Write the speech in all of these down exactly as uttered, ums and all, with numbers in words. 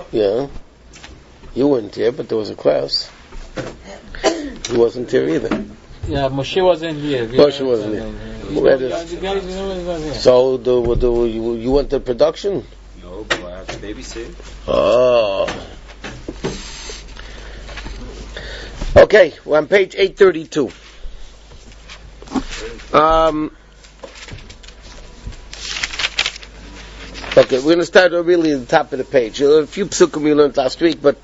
Yeah. You weren't here, but there was a class. He wasn't here either. Yeah, Moshe wasn't here. Moshe wasn't here. So, the, the, you, you went to production? No, but I have to babysit. Oh. Okay, we're on page eight thirty-two. Um, okay, we're going to start really at the top of the page. A few psukim we learned last week, but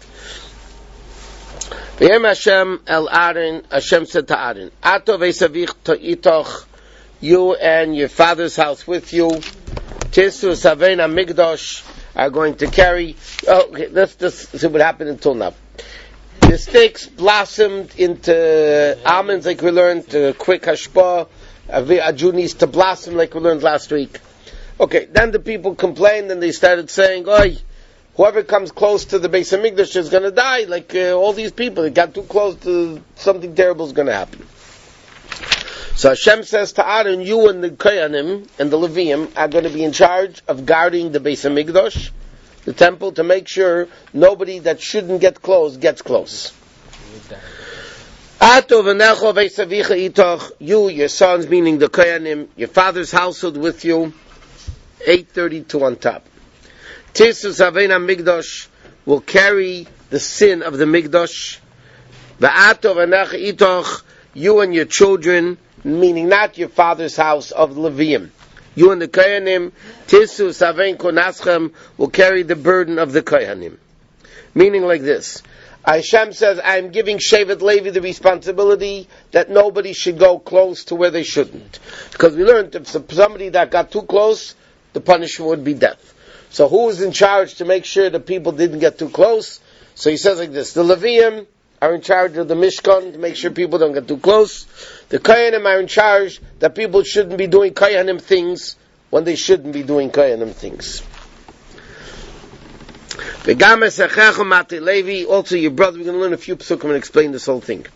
V'yem Hashem el Aaron, Hashem said to Aaron, Ato v'esavich to'itoch, you and your father's house with you, Tisu Savein HaMikdash are going to carry, oh, okay, let's just see what happened until now. The sticks blossomed into almonds like we learned, uh, quick hashpah, a Jew needs to blossom like we learned last week. Okay, then the people complained and they started saying, Oi, whoever comes close to the Beis HaMikdash is going to die, like uh, all these people. They got too close to something terrible is going to happen. So Hashem says to Aaron, you and the Kohanim and the Leviim are going to be in charge of guarding the Beis HaMikdash, the temple, to make sure nobody that shouldn't get close gets close. You, your sons, meaning the Kohanim, your father's household with you, eight thirty-two on top. Tisus Avein HaMikdash will carry the sin of the Mikdash. You and your children, meaning not your father's house of Leviim. You and the Kohanim, Tisus Avein Konaschem will carry the burden of the Kohanim. Meaning like this. Hashem says, I am giving Shevet Levi the responsibility that nobody should go close to where they shouldn't. Because we learned if somebody that got too close, the punishment would be death. So who is in charge to make sure that people didn't get too close? So he says like this, the Leviim are in charge of the Mishkan to make sure people don't get too close. The Kohanim are in charge that people shouldn't be doing Kohanim things when they shouldn't be doing Kohanim things. Also your brother, we're going to learn a few psukim and explain this whole thing.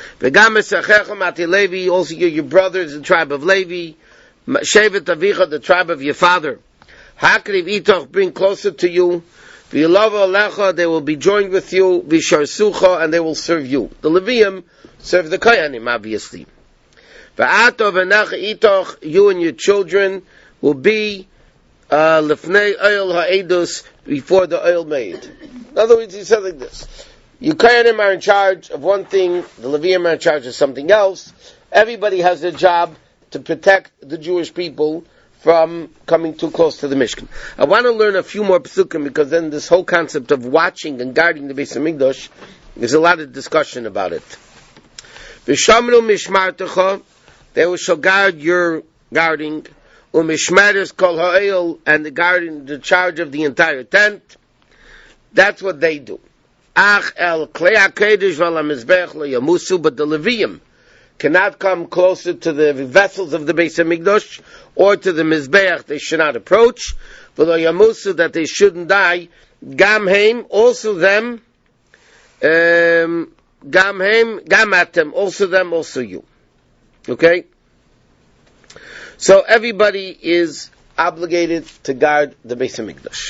Also your, your brother is the tribe of Levi. Shevet Avicha, the tribe of your father. Hakriv itoch, bring closer to you. V'yilava alecha, they will be joined with you. V'sharsucha, and they will serve you. The Levium serve the Kohanim, obviously. V'ato v'necha itoch, you and your children will be uh, lefnei oil ha'edus, before the oil made. In other words, he said like this. You Kohanim are in charge of one thing, the Levium are in charge of something else. Everybody has their job to protect the Jewish people from coming too close to the Mishkan. I want to learn a few more psukim because then this whole concept of watching and guarding the Beis HaMikdash, there's a lot of discussion about it. V'shamru mishmartecha, they will shall guard your guarding. Umishmeres kol ha'el, and the guarding, the charge of the entire tent. That's what they do. Ach el klei hakodesh v'al hamizbech lo yamusu, but the Levium cannot come closer to the vessels of the Beis HaMikdash or to the Mizbeach. They should not approach. V'lo yamusu, that they shouldn't die. Gam heim, also them. Um, gam heim, gam atem, also them, also you. Okay? So everybody is obligated to guard the Beis HaMikdash.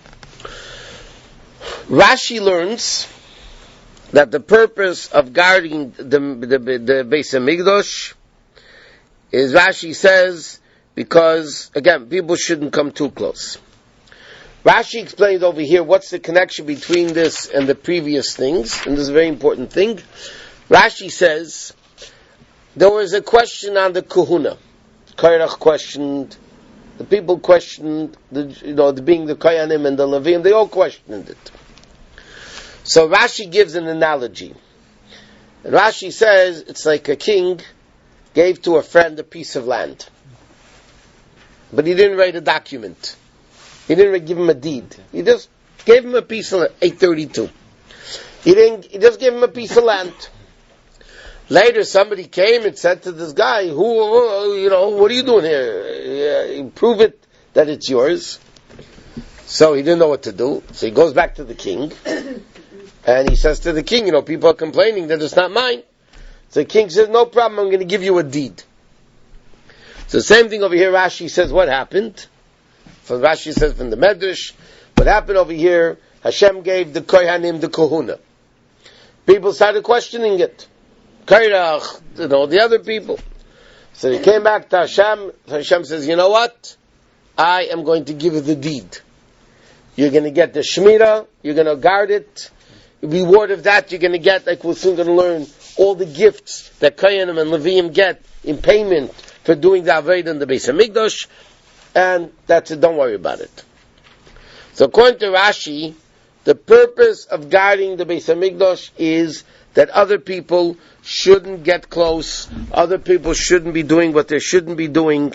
Rashi learns that the purpose of guarding the, the, the Beis HaMikdash is, Rashi says, because, again, people shouldn't come too close. Rashi explains over here what's the connection between this and the previous things, and this is a very important thing. Rashi says, there was a question on the Kahuna. Kairach questioned, the people questioned, the, you know, the, being the Kohanim and the Leviim, they all questioned it. So Rashi gives an analogy. And Rashi says, it's like a king gave to a friend a piece of land. But he didn't write a document. He didn't give him a deed. He just gave him a piece of land, eight thirty-two. He didn't, he just gave him a piece of land. Later, somebody came and said to this guy, "Who, you know, what are you doing here? Uh, prove it that it's yours." So he didn't know what to do. So he goes back to the king, and he says to the king, "You know, people are complaining that it's not mine." So the king says, "No problem. I'm going to give you a deed." So the same thing over here. Rashi says, "What happened?" So Rashi says from the Medrash, "What happened over here? Hashem gave the Kohanim the Kahuna. People started questioning it. Kairach, you know, the other people. So they came back to Hashem. Hashem says, you know what? I am going to give you the deed. You're going to get the Shemirah. You're going to guard it. The reward of that you're going to get, like we're soon going to learn, all the gifts that Kohanim and Leviim get in payment for doing the Avodah in the Beis HaMikdash. And that's it. Don't worry about it. So according to Rashi, the purpose of guarding the Beis HaMikdash is that other people shouldn't get close. Other people shouldn't be doing what they shouldn't be doing.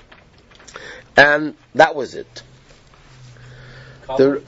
And that was it. The,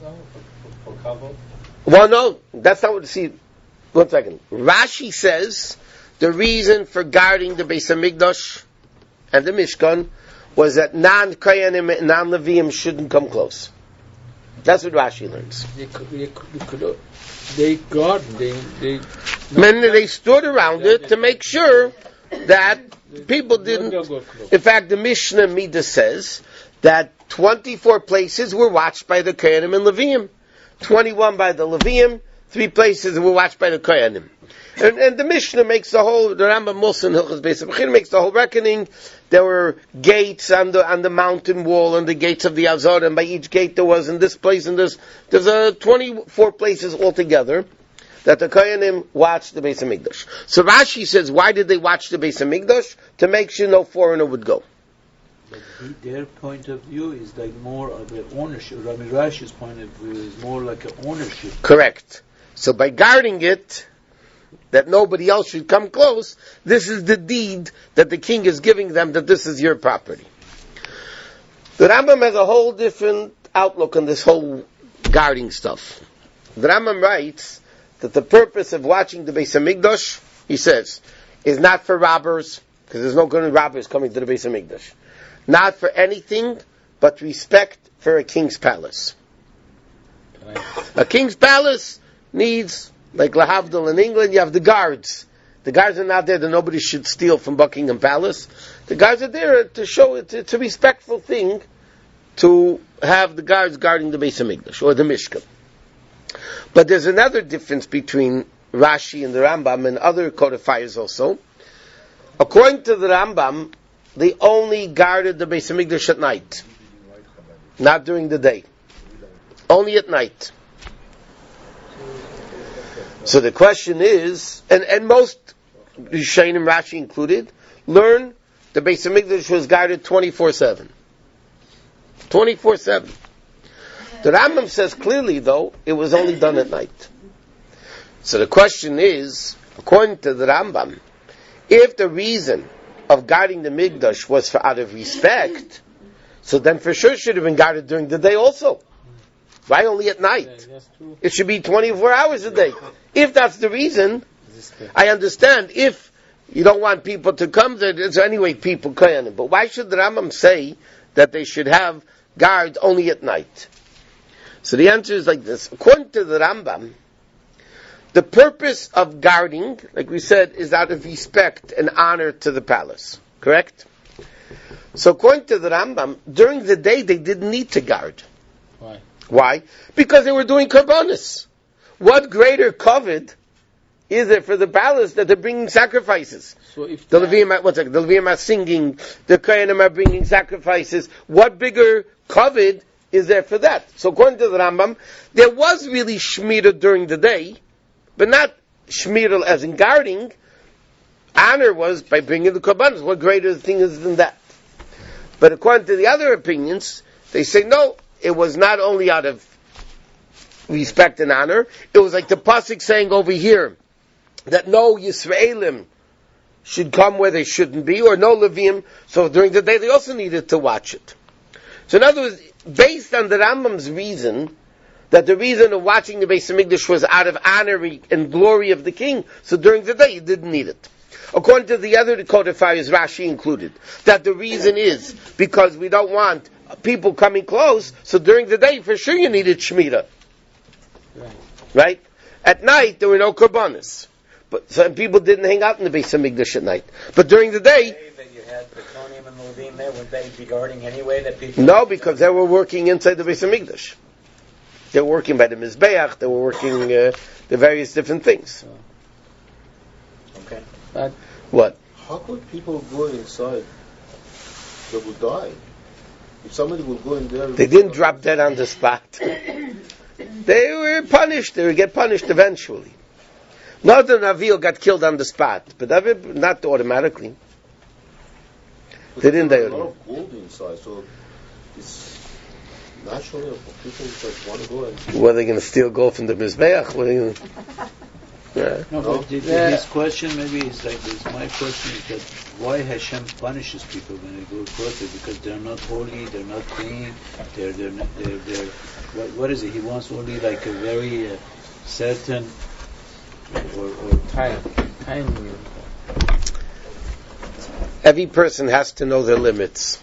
well, no, that's not what, see, one second. Rashi says the reason for guarding the Beis HaMikdash and the Mishkan was that non-Kohanim and non-Leviim shouldn't come close. That's what Rashi learns. They could, they could, they guard, they, they, Men, they stood around it to make sure that people didn't. In fact, the Mishnah Midah says that twenty-four places were watched by the Kohanim and Leviim, twenty-one by the Leviim, three places were watched by the Kohanim. And, and the Mishnah makes the whole, the Rambam Musa in Hilchos Beis HaBechira makes the whole reckoning. There were gates on the on the mountain wall and the gates of the Azor, and by each gate there was in this place and this. There's a twenty-four places altogether that the Kohanim watched the Beis HaMikdash. So Rashi says, why did they watch the Beis HaMikdash? To make sure no foreigner would go. But their point of view is like more of an ownership. Rabbi Rashi's point of view is more like an ownership. Correct. So by guarding it, that nobody else should come close, this is the deed that the king is giving them, that this is your property. The Rambam has a whole different outlook on this whole guarding stuff. The Rambam writes that the purpose of watching the Beis HaMikdash, he says, is not for robbers, because there's no good robbers coming to the Beis HaMikdash. Not for anything, but respect for a king's palace. A king's palace needs, like Lahavdil in England, you have the guards. The guards are not there that nobody should steal from Buckingham Palace. The guards are there to show it, it's a respectful thing to have the guards guarding the Beis HaMikdash, or the Mishkan. But there's another difference between Rashi and the Rambam and other codifiers also. According to the Rambam, they only guarded the Beis HaMikdash at night, not during the day. Only at night. So the question is, and, and most Rishonim, Rashi included, learn the Beis HaMikdash was guarded twenty-four seven. twenty-four seven. The Rambam says clearly, though, it was only done at night. So the question is, according to the Rambam, if the reason of guarding the Mikdash was for out of respect, so then for sure it should have been guarded during the day also. Why only at night? It should be twenty-four hours a day. If that's the reason, I understand. If you don't want people to come, there's anyway people can. But why should the Rambam say that they should have guards only at night? So the answer is like this. According to the Rambam, the purpose of guarding, like we said, is out of respect and honor to the palace. Correct? So according to the Rambam, during the day they didn't need to guard. Why? Why? Because they were doing karbanos. What greater covet is it for the palace that they're bringing sacrifices? So if the that, Leviim, one second, the Leviim are singing, the Kohanim are bringing sacrifices. What bigger covet is there for that? So according to the Rambam, there was really shmira during the day, but not shmira as in guarding. Honor was by bringing the karbanos. What greater thing is than that? But according to the other opinions, they say no, it was not only out of respect and honor, it was like the pasuk saying over here, that no Yisraelim should come where they shouldn't be, or no Leviim, so during the day they also needed to watch it. So in other words, based on the Rambam's reason, that the reason of watching the Beis HaMikdash was out of honor and glory of the king, so during the day you didn't need it. According to the other codifiers, Rashi included, that the reason is because we don't want people coming close, so during the day for sure you needed Shemitah. Right. Right? At night there were no karbanos. But some people didn't hang out in the Beis HaMikdash at night. But during the day, that you had the Kohanim and the Levim there, would they be guarding anyway? That people no, because they were working inside the Beis HaMikdash. They were working by the Mizbeach, they were working uh, the various different things. Okay. But What? How could people go inside? They would die. If somebody would go in there... They didn't drop dead on the spot. They were punished. They would get punished eventually. Not that Avil got killed on the spot, but David, not automatically. They didn't die. There's a lot of gold inside, so it's naturally for people that want to go and... Were they going to steal gold from the Mizbeach? What are you... Yeah. No, but the, the, Yeah. his question maybe is like this. My question is that why Hashem punishes people when they go closer? Because they're not holy, they're not clean, they're they're not, they're, they're what, what is it? He wants only like a very uh, certain or, or time, time. Every person has to know their limits.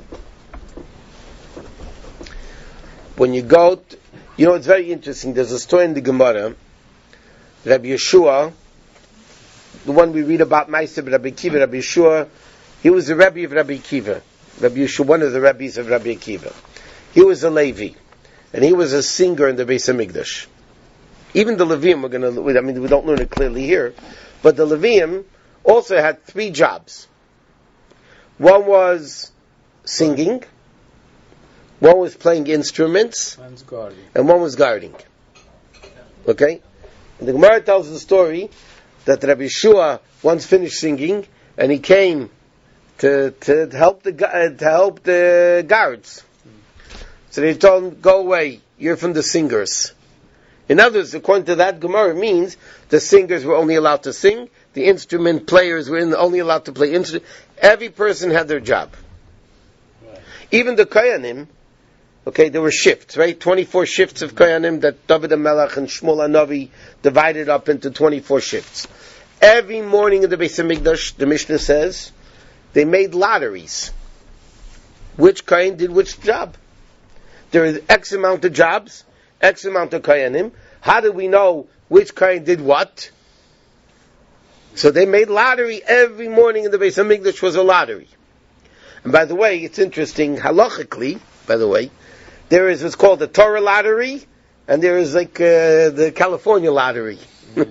When you go, to, you know, it's very interesting. There's a story in the Gemara. Rabbi Yeshua, the one we read about, Ma'aseh Rabbi Akiva, Rabbi Yeshua, he was the Rebbe of Rabbi Akiva. Rabbi Yeshua, one of the Rebbes of Rabbi Akiva. He was a Levi, and he was a singer in the Beis Hamikdash. Even the Levium, we're going to, I mean, we don't learn it clearly here, but the Levium also had three jobs. One was singing, one was playing instruments, One's guarding. and one was guarding. Okay? And the Gemara tells the story that Rabbi Yeshua once finished singing, and he came to to help the gu- uh, to help the guards. So they told him, "Go away. You're from the singers." In other words, according to that Gemara, it means the singers were only allowed to sing, the instrument players were in, only allowed to play instrument. Every person had their job. Right. Even the Kohanim. Okay, there were shifts, right? twenty-four shifts of Kohanim that David HaMelech and Shmuel HaNavi divided up into twenty-four shifts. Every morning in the Beis Hamikdash, the Mishnah says, they made lotteries. Which Kohen did which job? There is X amount of jobs, X amount of Kohanim. How do we know which Kohen did what? So they made lottery every morning in the Beis Hamikdash was a lottery. And by the way, it's interesting, halachically, by the way, there is what's called the Torah lottery, and there is like uh, the California lottery. Yeah.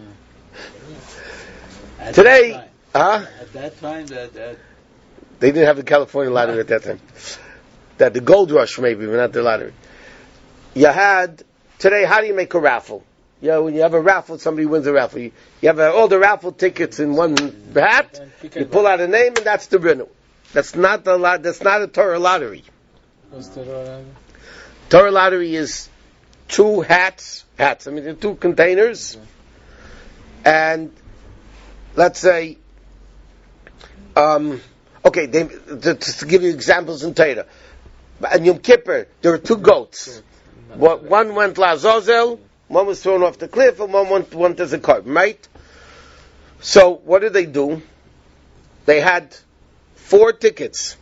At Today, that huh? time, at that time, that, that They didn't have the California lottery at that time. That the gold rush maybe, but not the lottery. You had, today, how do you make a raffle? You know, when you have a raffle, somebody wins a raffle. You, you have uh, all the raffle tickets in one hat, you pull out a name, and that's the winner. That's not the lot. That's not a Torah lottery. What's the Torah? Torah lottery is two hats, hats. I mean, they're two containers, and let's say, um, okay, they, to, to give you examples in Torah, and Yom Kippur, there were two goats. What, one went Lazazel, one was thrown off the cliff, and one went, went as a carbon, right? So, what did they do? They had four tickets.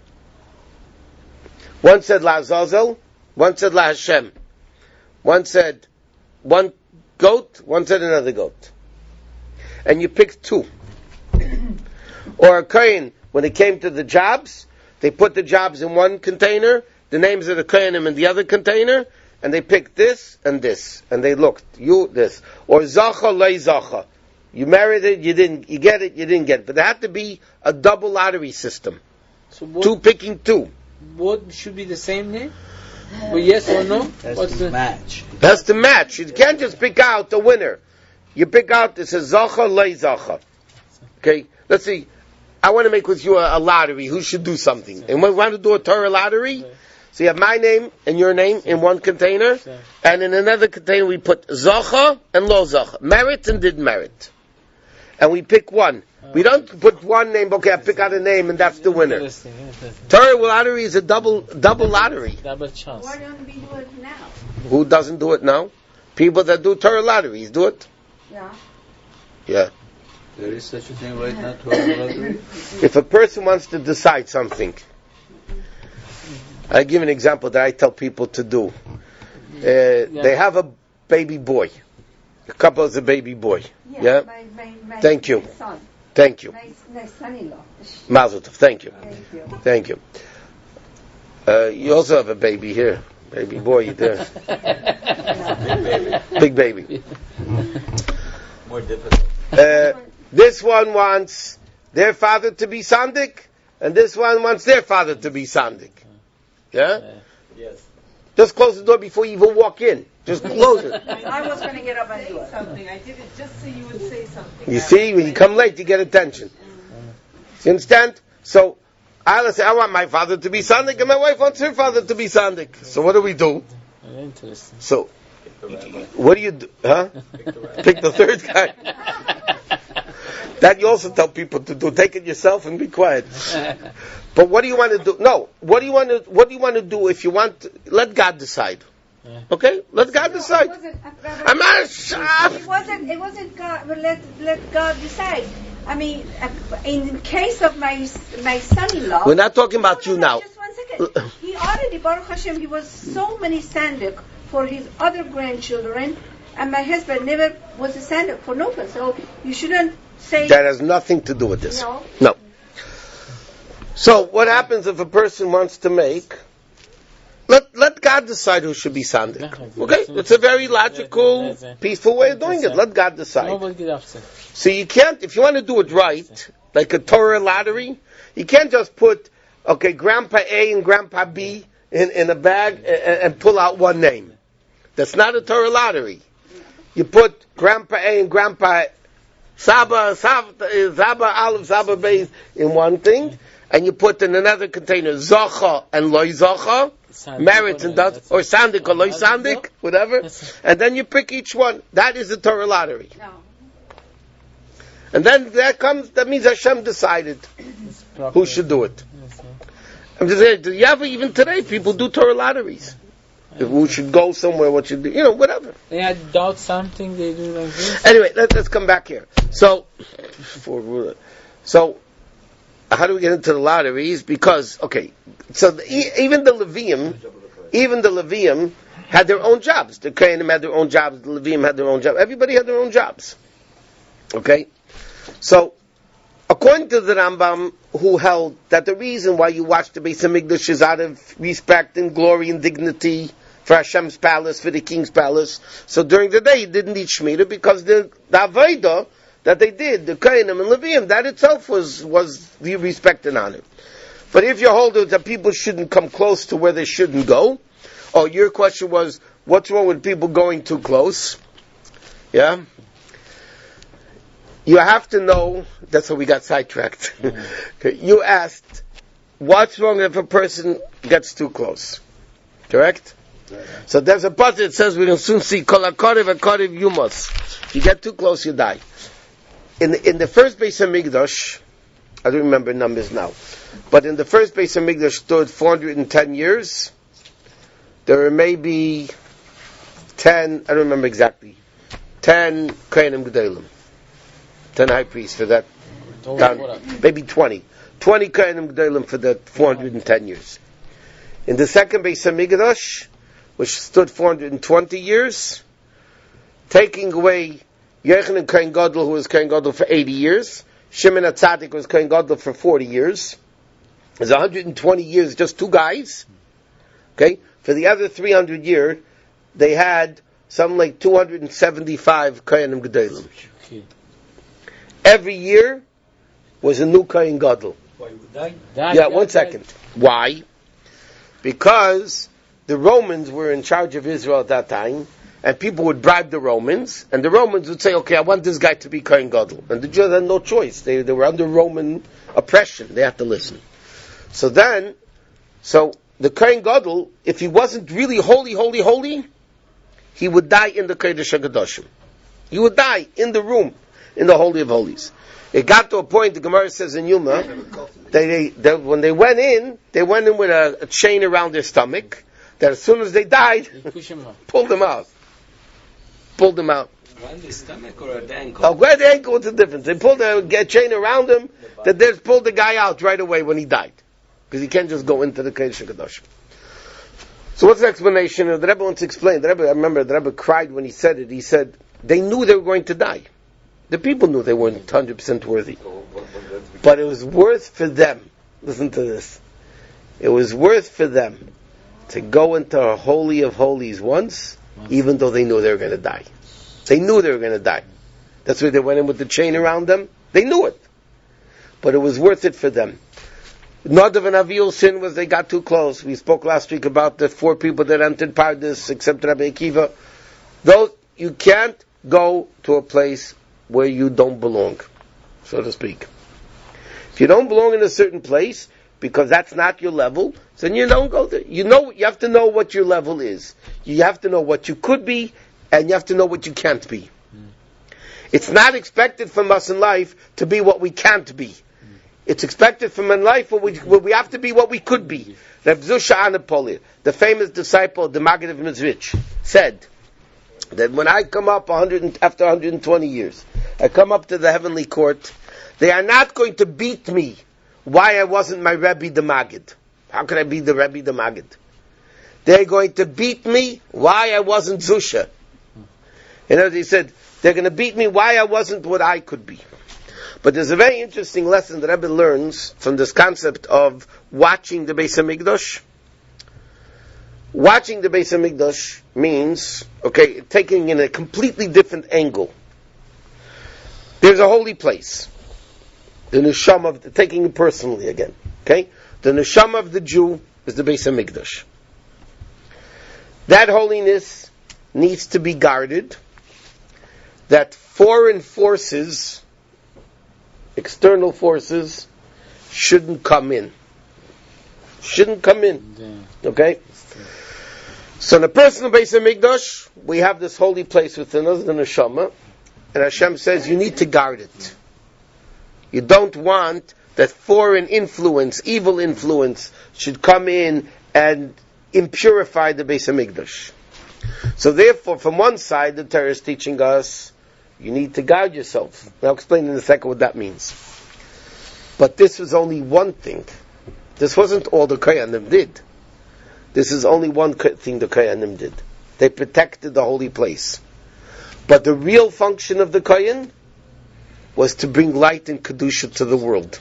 One said La Azazel, one said La Hashem. One said one goat, one said another goat. And you picked two. Or a Kohen, when it came to the jobs, they put the jobs in one container, the names of the Kohanim in the other container, and they picked this and this. And they looked, you, this. Or Zacha, Lei Zacha. You married it, you didn't, you get it, you didn't get it. But there had to be a double lottery system. So both, Two picking two. both should be the same name? Well, yes or no? that's What's the the match. That's the match. You can't just pick out the winner. You pick out, it says Zacha, Lei Zacha. Okay? Let's see. I want to make with you a, a lottery. Who should do something? And we want to do a Torah lottery. So you have my name and your name in one container. And in another container we put Zacha and Lo Zacha. Merit and did merit. And we pick one. We don't put one name, okay, I pick out a name and that's the winner. Interesting, interesting. Torah lottery is a double double lottery. Double chance. Why don't we do it now? Who doesn't do it now? People that do Torah lotteries do it. Yeah. Yeah. There is such a thing right now, Torah lottery. If a person wants to decide something, I give an example that I tell people to do. Uh, They have a baby boy. A couple has a baby boy. Yeah? My, my, my Thank you. Son. Thank you. My, my son-in-law. Mazel tov. Thank you. Thank you. Thank you. Uh, you also have a baby here. Baby boy, there. Big baby. Big baby. More difficult. Uh, this one wants their father to be Sandik, and this one wants their father to be Sandik. Yeah? Yes. Just close the door before you even walk in. Just close it. I was going to get up and do Say it. something. I did it just so you would say something. You see, when you come late, you get attention. You understand? So, I'll say, I want my father to be Sandik, and my wife wants her father to be Sandik. So what do we do? Interesting. So, what do you do? Huh? Pick the third guy. That you also tell people to do. Take it yourself and be quiet. But what do you want to do? No. What do you want to? What do you want to do if you want? To, let God decide. Okay. Let God decide. No, it wasn't, uh, I'm not. It wasn't. It wasn't God. But let let God decide. I mean, uh, in case of my my son-in-law. We're not talking about No, you no, now. Just one second. He already, Baruch Hashem, he was so many sandik for his other grandchildren, and my husband never was a sandik for nobody. So you shouldn't say. That has nothing to do with this. No. No. So what happens if a person wants to make? Let let God decide who should be sandik. Okay, it's a very logical, peaceful way of doing it. Let God decide. Nobody get upset. So you can't, if you want to do it right, like a Torah lottery, you can't just put, okay, Grandpa A and Grandpa B in, in a bag and, and pull out one name. That's not a Torah lottery. You put Grandpa A and Grandpa Saba, Saba, Saba Aleph, Saba Beis in one thing, and you put in another container Zocha and Loy Zocha, merits and does, or Sandik or Loy Sandik, whatever, and then you pick each one. That is the Torah lottery. No. And then that comes, that means Hashem decided who should do it. I'm just saying, you have, even today, people do Torah lotteries. If who should go somewhere, what should do, you know, whatever. They had doubt something, they do like this. Anyway, let, let's come back here. So, for, so, how do we get into the lotteries? Because, okay, so the, even the Levium, even the Levium had their own jobs. The Kohanim had their own jobs, the Levium had their own jobs. Everybody had their own jobs. Okay? So, according to the Rambam, who held that the reason why you watch the Beis HaMikdash is out of respect and glory and dignity for Hashem's palace, for the king's palace. So during the day, he didn't need Shemitah because the, the Avodah that they did, the Kohanim and Levium, that itself was, was the respect and honor. But if you hold it that people shouldn't come close to where they shouldn't go, or your question was, what's wrong with people going too close? Yeah? You have to know, that's how we got sidetracked. Mm-hmm. You asked, what's wrong if a person gets too close? Correct? Yeah. So there's a passage that says we can soon see, Kol HaKorev HaKorev Yumos. If you get too close, you die. In the, in the first Beis HaMikdash, I don't remember numbers now, but in the first Beis HaMikdash stood four hundred ten years. There were maybe ten, I don't remember exactly, ten Kohanim Gedolim. ten high priests for that. Down, maybe twenty. twenty Kohanim Gedolim for that four hundred ten years. In the second Beis HaMikdash, which stood four hundred twenty years, taking away Yochanan Kohen Gadol, who was Kohen Gadol for eighty years, Shimon HaTzadik was Kohen Gadol for forty years. There's one hundred twenty years, just two guys. Okay? For the other three hundred years, they had something like two hundred seventy-five Kohanim Gedolim. Every year was a new Kohen Gadol. Why you would die? Die, Yeah, die, one die. second. Why? Because the Romans were in charge of Israel at that time, and people would bribe the Romans, and the Romans would say, okay, I want this guy to be Kohen Gadol. And the Jews had no choice. They, they were under Roman oppression. They had to listen. So then, so the Kohen Gadol, if he wasn't really holy, holy, holy, he would die in the Kodesh HaKadoshim. He would die in the room, in the Holy of Holies. It got to a point, the Gemara says in Yuma, they, they, they, when they went in, they went in with a, a chain around their stomach, that as soon as they died, Push him out. pulled them out. Pulled them out. Around the stomach or the ankle? Oh, where the ankle, what's the difference? They pulled a, a chain around him, that they just pulled the guy out right away when he died. Because he can't just go into the Kodesh HaKadoshim. So what's the explanation? The Rebbe wants to explain. The Rebbe, I remember the Rebbe cried when he said it. He said, they knew they were going to die. The people knew they weren't one hundred percent worthy. But it was worth for them, listen to this, it was worth for them to go into a holy of holies once, even though they knew they were going to die. They knew they were going to die. That's why they went in with the chain around them. They knew it. But it was worth it for them. Nadav and Avihu's sin was they got too close. We spoke last week about the four people that entered Pardes, except Rabbi Akiva. Those, you can't go to a place where you don't belong, so to speak. If you don't belong in a certain place, because that's not your level, then you don't go there. You know, you have to know what your level is. You have to know what you could be, and you have to know what you can't be. It's not expected from us in life to be what we can't be. It's expected from in life what we, what we have to be what we could be. Reb Zusha Anapoli, the famous disciple of the Maggid of Mezrich, said that when I come up one hundred, after one hundred twenty years, I come up to the heavenly court, they are not going to beat me why I wasn't my Rebbe the Maggid. How could I be the Rebbe the Maggid? They're going to beat me why I wasn't Zusha. You know, he said, they're going to beat me why I wasn't what I could be. But there's a very interesting lesson that Rebbe learns from this concept of watching the Beis HaMikdash. Watching the Beis HaMikdash means, okay, taking in a completely different angle. There's a holy place. The neshama of, the, taking it personally again, okay? The neshama of the Jew is the Beis HaMikdash. That holiness needs to be guarded. That foreign forces, external forces, shouldn't come in. Shouldn't come in. Okay? So in the personal Beis HaMikdash, we have this holy place within us, the neshama, and Hashem says you need to guard it. You don't want that foreign influence, evil influence, should come in and impurify the Beis HaMikdash. So therefore, from one side, the Torah is teaching us, you need to guard yourself. I'll explain in a second what that means. But this was only one thing. This wasn't all the Kohanim did. This is only one thing the Kohanim did. They protected the holy place. But the real function of the Kohen was to bring light and Kedusha to the world.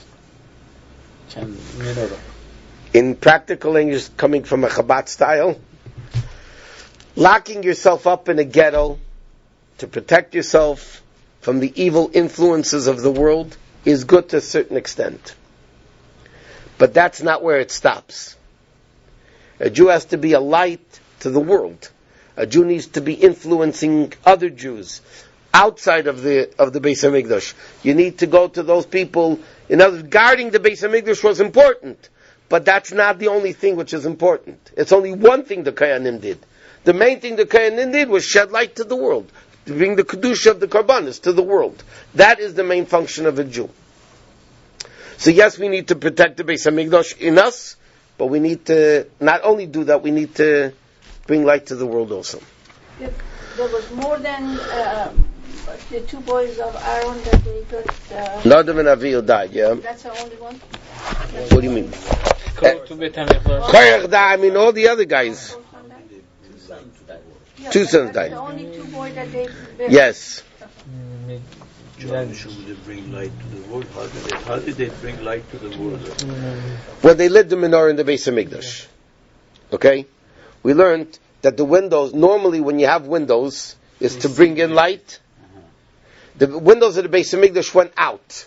In practical English, coming from a Chabad style, locking yourself up in a ghetto to protect yourself from the evil influences of the world is good to a certain extent. But that's not where it stops. A Jew has to be a light to the world. A Jew needs to be influencing other Jews outside of the of the Beis HaMikdash. You need to go to those people. In other words, guarding the Beis HaMikdash was important, but that's not the only thing which is important. It's only one thing the Kohanim did. The main thing the Kohanim did was shed light to the world, to bring the Kedusha of the Karbanis to the world. That is the main function of a Jew. So yes, we need to protect the Beis HaMikdash in us, but we need to not only do that, we need to bring light to the world also. There, there was more than uh, the two boys of Aaron that they got... Uh, Nadav and Avihu died, yeah? That's the only one? What do you mean? Go to Beit HaMikdash. Korach died, I mean all the other guys. Yeah, Two sons that's died. the only two boys that they... Yes. John should bring light to the world. How did they, how did they bring light to the world? When they lit the menorah in the Beis HaMikdash, okay, we learned that the windows, normally when you have windows, is to bring in light. The windows of the Beis HaMikdash went out.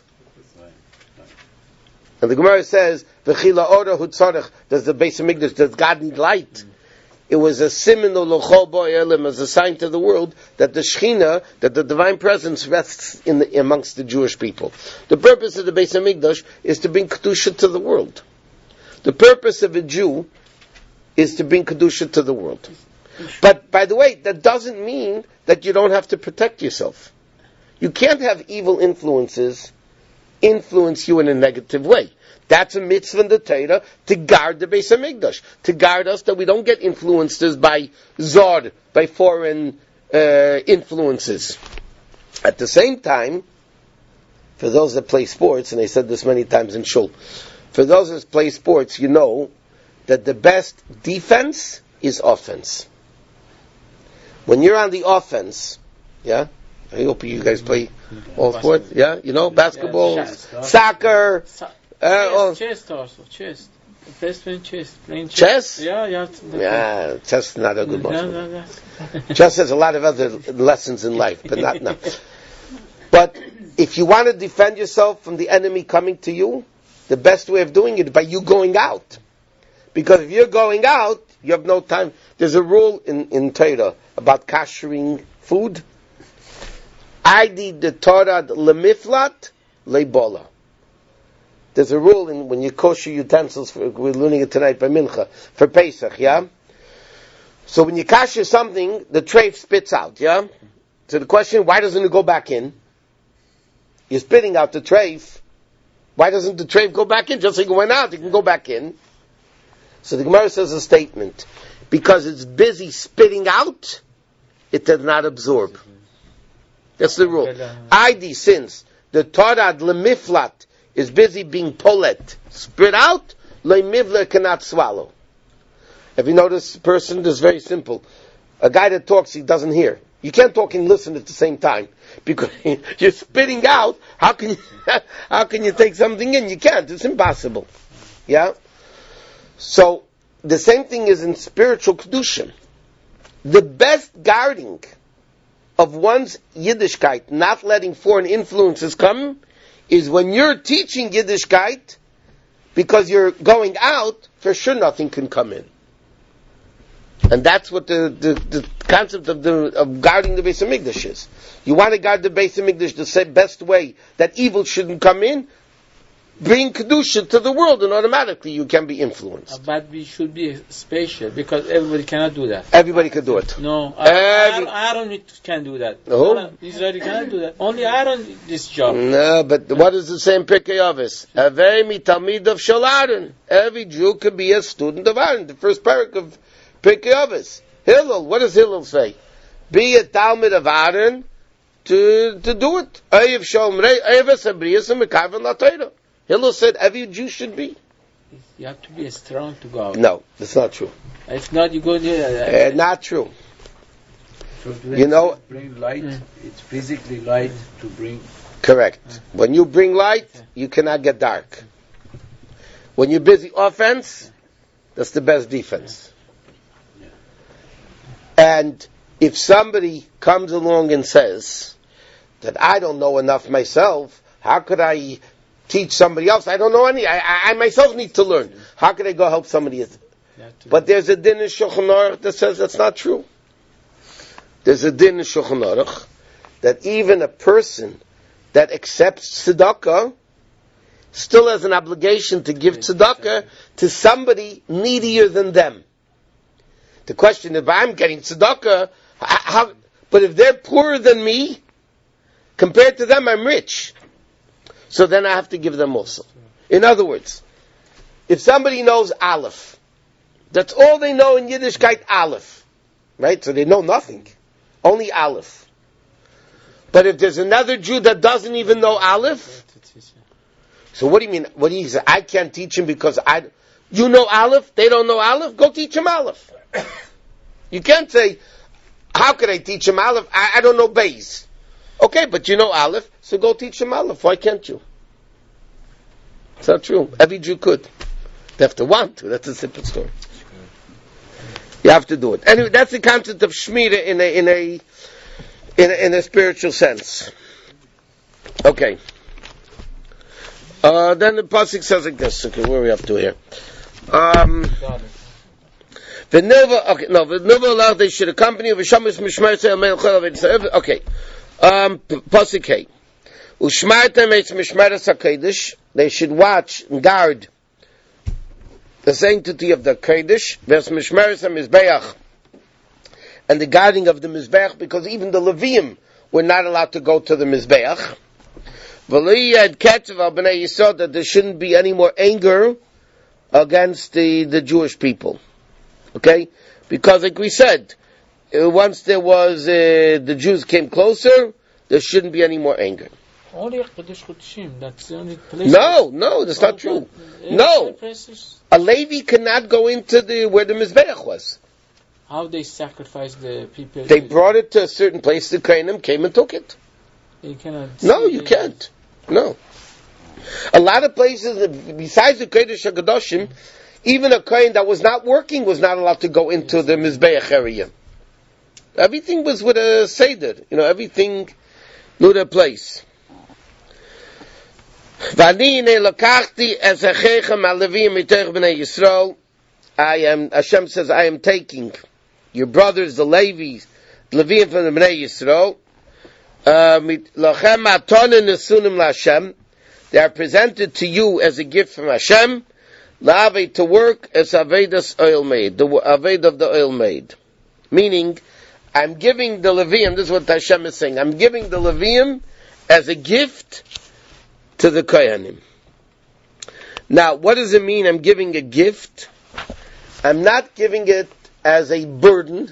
And the Gemara says, V'chila ora hu tzarech, does the Beis HaMikdash, does God need light? It was a simin of l'chol bo elim, as a sign to the world that the Shechina, that the divine presence rests in the, amongst the Jewish people. The purpose of the Beis HaMikdash is to bring Kedusha to the world. The purpose of a Jew is to bring Kedusha to the world. But, by the way, that doesn't mean that you don't have to protect yourself. You can't have evil influences influence you in a negative way. That's a mitzvah in the Torah to guard the Beis HaMikdash, to guard us that we don't get influenced by zor, by foreign uh, influences. At the same time, for those that play sports, and I said this many times in shul, for those that play sports, you know that the best defense is offense. When you're on the offense, yeah, I hope you guys play all sports, yeah, you know, basketball, soccer. Uh, chest also, chest. First playing chess. Playing Chess? Yeah, you have to. Yeah, chess is not a good no, motion. no, no. Chess has a lot of other lessons in life, but not now. But if you want to defend yourself from the enemy coming to you, the best way of doing it is by you going out. Because if you're going out, you have no time. There's a rule in, in Torah about koshering food. Adi the Torah lemiflat lebola. There's a rule in when you kosher utensils, for, we're learning it tonight by Mincha, for Pesach, yeah? So when you kosher something, the tray spits out, yeah? So the question, why doesn't it go back in? You're spitting out the tray. Why doesn't the tray go back in? Just like it went out, it can go back in. So the Gemara says a statement. Because it's busy spitting out, it does not absorb. That's the rule. I D, since the Torah lemiflat is busy being polet, spit out, lemivler cannot swallow. Have you noticed a person that's very simple? A guy that talks, he doesn't hear. You can't talk and listen at the same time. Because you're spitting out, how can you, how can you take something in? You can't, it's impossible. Yeah? So, the same thing is in spiritual kedusha. The best guarding of one's Yiddishkeit, not letting foreign influences come, is when you're teaching Yiddishkeit, because you're going out, for sure nothing can come in. And that's what the, the, the concept of the of guarding the Beis HaMikdash is. You want to guard the Beis HaMikdash the same best way that evil shouldn't come in, bring Kedusha to the world, and automatically you can be influenced. But we should be special, because everybody cannot do that. Everybody can do it. No, Every- Aaron, Aaron can do that. Who? Aaron, Israeli cannot do that. Only Aaron this job. No, but what is the same Pirkei Avos? Havei mitalmid of Shel Aaron. Every Jew can be a student of Aaron. The first parak of Pirkei Avos. Hillel, what does Hillel say? Be a Talmud of Aaron to to do it. Oyev Shomrei, Oyev Sabriyas and Mekavan LaTorah. Hillel said every Jew should be. You have to be strong to go out. No, that's not true. If not, you go there. Uh, not true. So to You know- bring light, Mm. it's physically light to bring. Correct. When you bring light, you cannot get dark. When you're busy offense, that's the best defense. And if somebody comes along and says that I don't know enough myself, how could I teach somebody else? I don't know any. I, I, I myself need to learn. How could I go help somebody else? But there's a din in Shulchan Aruch that says that's not true. There's a din in Shulchan Aruch that even a person that accepts tzedakah still has an obligation to give tzedakah to somebody needier than them. The question, if I'm getting tzedakah, how, but if they're poorer than me, compared to them, I'm rich. So then I have to give them also. In other words, if somebody knows Aleph, that's all they know in Yiddishkeit, Aleph. Right? So they know nothing. Only Aleph. But if there's another Jew that doesn't even know Aleph, so what do you mean? What do you say? I can't teach him because I, you know Aleph, they don't know Aleph, go teach him Aleph. You can't say, how could I teach him Aleph? I, I don't know Beis. Okay, but you know Aleph, so go teach him Aleph. Why can't you? It's not true. Every Jew could. They have to want to. That's a simple story. You have to do it. Anyway, that's the concept of Shmira in a in a in a, in a spiritual sense. Okay. Uh, then the pasuk says like this. Okay, where are we up to here? Um, the Nova. Okay, no, the Nova. They should accompany v'shamis mishmar say amen chol. Okay. Um, pasuk Hey. Ushmartem etz mishmeres hakodesh. They should watch and guard the sanctity of the Kodesh, vers mishmeres hamizbeach, and the guarding of the mizbeach, because even the Leviim were not allowed to go to the mizbeach. V'liyad ketzav al bnei Yisod, that there shouldn't be any more anger against the, the Jewish people. Okay? Because like we said, uh, once there was, uh, the Jews came closer, there shouldn't be any more anger. Only Kodesh Kodeshim, that's the only place. No, no, that's not true. No. A Levi cannot go into the, where the Mizbeach was. How they sacrifice the people? They brought it to a certain place, the Kohanim came and took it. You cannot. No, you can't. No. A lot of places, besides the Kodesh HaKadoshim, Even a kohen that was not working was not allowed to go into the Mizbeach area. Everything was with a seder. You know, everything knew their place. V'ani hinei lakachti ezechechem ha-Levim mitoch b'nei Yisrael. I am, Hashem says, I am taking your brothers, the Levis, the Levim from the Bnei Yisrael. Lachem matonim nesunim laHashem. They are presented to you as a gift from Hashem. La'aved, to work as avedas oil maid, the aved of the oil maid. Meaning, I'm giving the Levim, this is what Hashem is saying, I'm giving the Levim as a gift to the Kohanim. Now, what does it mean I'm giving a gift? I'm not giving it as a burden.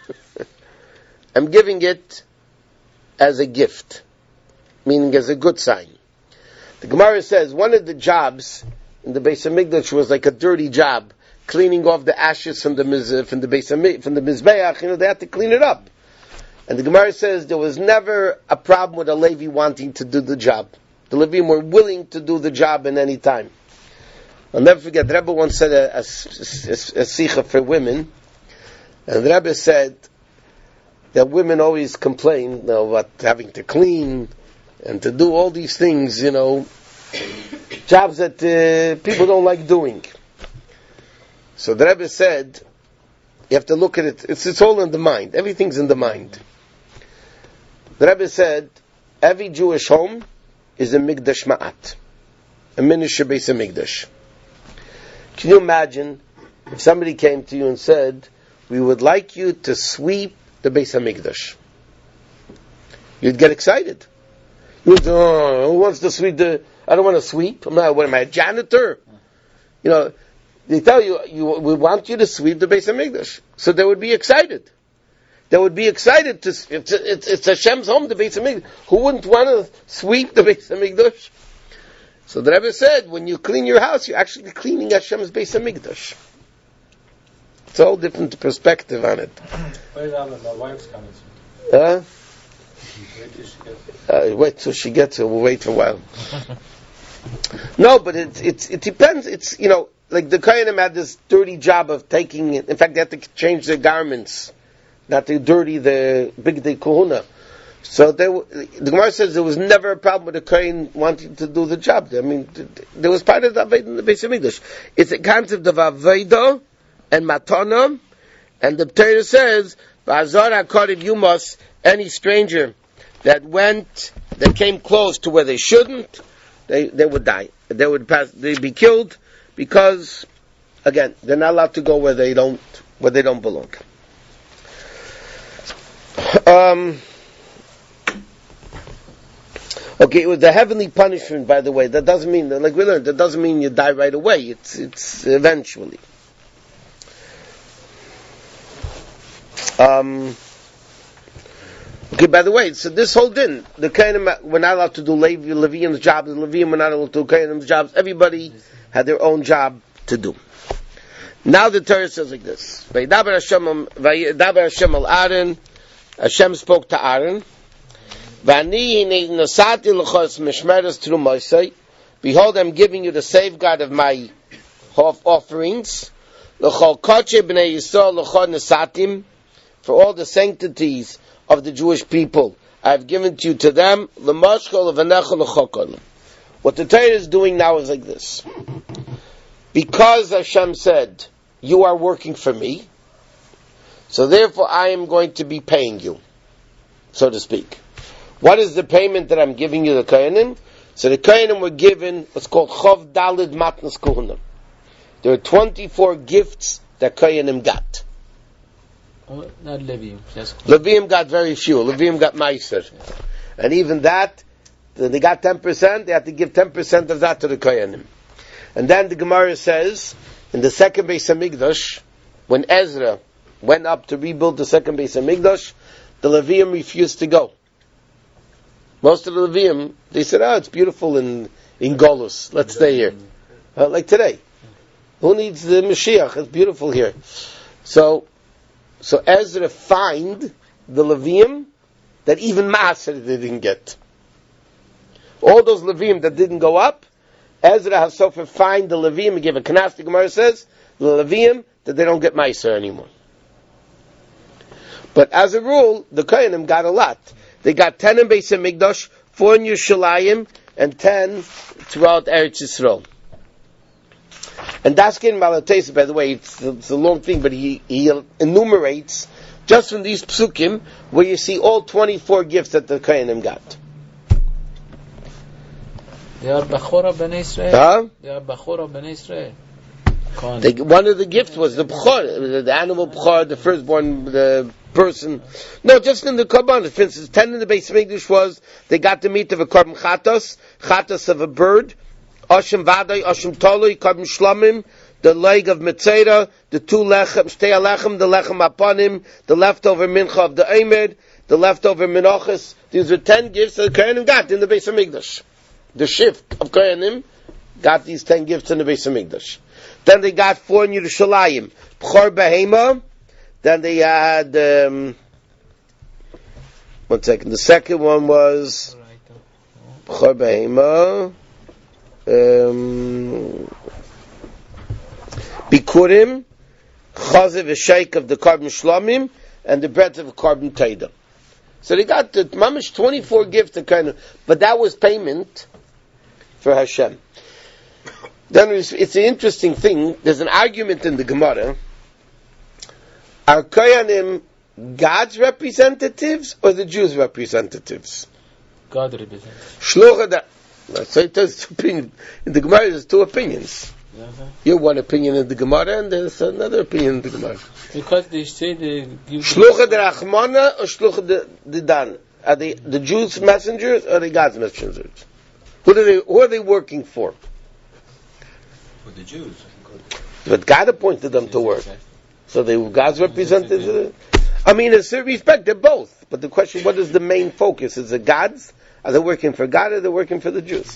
I'm giving it as a gift, meaning as a good sign. The Gemara says one of the jobs in the Beis Hamikdash was like a dirty job, cleaning off the ashes from the miz- from the Beis Hamikdash, from the Mizbeach. You know, they had to clean it up. And the Gemara says there was never a problem with a Levi wanting to do the job. The Levim were willing to do the job in any time. I'll never forget, the Rebbe once said a, a, a, a sikha for women, and the Rebbe said that women always complain, you know, about having to clean and to do all these things, you know, jobs that uh, people don't like doing. So the Rebbe said, you have to look at it, it's, it's all in the mind, everything's in the mind. The Rebbe said, every Jewish home is a Mikdash Ma'at, a miniature Beis Hamikdash. Can you imagine if somebody came to you and said, we would like you to sweep the Beis Hamikdash? You'd get excited. You would, oh, who wants to sweep the, I don't want to sweep. I'm not, what am I, a janitor? You know, they tell you, you, we want you to sweep the Beis Hamikdash. So they would be excited. They would be excited to, it's, it's, it's Hashem's home, the Beis Hamikdash. Who wouldn't want to sweep the Beis Hamikdash? So the Rebbe said, when you clean your house, you're actually cleaning Hashem's Beis Hamikdash. It's a whole different perspective on it. Wait on my wife's coming. Huh? Wait till she gets Uh, wait till she gets here. We'll wait a while. No, but it, it, it depends. It's, you know, like the Kohanim had this dirty job of taking it. In fact, they had to change their garments, not to dirty the big day kahuna. So they, the Gemara says there was never a problem with the Kohen wanting to do the job. I mean, there was part of the Aveda in the Beis Hamikdash. It's a concept of Aveda and Matana, and the Torah says, "V'azar hakarev, you must, any stranger that went, that came close to where they shouldn't, they they would die. They would pass. They'd be killed because, again, they're not allowed to go where they don't where they don't belong." Um. Okay, with the heavenly punishment, by the way, that doesn't mean, like we learned, that doesn't mean you die right away. It's it's eventually. Um, okay, by the way, so this whole din, the Kohanim were not allowed to do Levi, Levium's jobs, the Levium were not allowed to do Kohanim's jobs. Everybody had their own job to do. Now the Torah says like this: Vaydaber Hashem, Vaydaber Hashem al Aaron. Hashem spoke to Aaron. Behold, I'm giving you the safeguard of my offerings. For all the sanctities of the Jewish people, I have given to you to them. What the Torah is doing now is like this. Because Hashem said, you are working for me, so therefore I am going to be paying you, so to speak. What is the payment that I'm giving you, the Kohanim? So the Kohanim were given what's called Chov Dalid Matnas Kohuna. There are twenty-four gifts that Kohanim got. Oh, not Levium. Levium got very few. Levium got Meiser. And even that, they got ten percent, they had to give ten percent of that to the Kohanim. And then the Gemara says, in the second Beis Hamikdash, when Ezra went up to rebuild the second Beis Hamikdash, the Levium refused to go. Most of the Levium, they said, oh, it's beautiful in, in Golus. Let's stay here. Uh, like today. Who needs the Mashiach? It's beautiful here. So, so Ezra fined the Levium that even Maaser they didn't get. All those Levium that didn't go up, Ezra Hasofer fined the Levium and gave a Knas. The Gemara says the Levium, that they don't get Meiser anymore. But as a rule, the Kohanim got a lot. They got ten in Beis Hamikdash, four in Yerushalayim, and ten throughout Eretz Yisrael. And Daskin Malates, by the way, it's, it's a long thing, but he, he enumerates just from these psukim where you see all twenty-four gifts that the Kohanim got. They are Bachora Bnei Israel. Huh? They are Bachora Bnei Israel. They, one of the gifts was the Bchor, the animal Bchor, the firstborn the person. No, just in the Korban. For instance, ten in the Beis Hamikdash was, they got the meat of a Korban Chatos, Chatos of a bird, Oshem Vadai, Oshem Tolui, Korban Shlomim, the leg of Metzera, the two lechem, Shtei Alechem, the lechem Aponim, the leftover Mincha of the Eimed, the leftover Minochas. These are ten gifts that the Kohanim got in the Beis Hamikdash. The shift of Kohanim got these ten gifts in the Beis Hamikdash. Then they got four in Yerushalayim. Bchor Behema. Then they had, um, one second, the second one was Bchor Behema. Um, Bikurim. Chazev V'Sheik of the Korban Shlomim. And the bread of the Korban Teida. So they got the mamish twenty-four gifts, the kind of, but that was payment for Hashem. Then it's, it's an interesting thing. There's an argument in the Gemara. Are Kohanim God's representatives or the Jews' representatives? God representatives. Shluchah. So it does opinion. In the Gemara, there's two opinions. Uh-huh. You have one opinion in the Gemara, and there's another opinion in the Gemara. Because they say they give. Shluchah de Rachmana or Shluchah de, de Dan? Are they the Jews' messengers or are they God's messengers? Who are they? Who are they working for? For the Jews. But God appointed them to work, so they were God's representatives. I mean, in a certain respect, they're both. But the question: what is the main focus? Is it God's? Are they working for God or are they working for the Jews?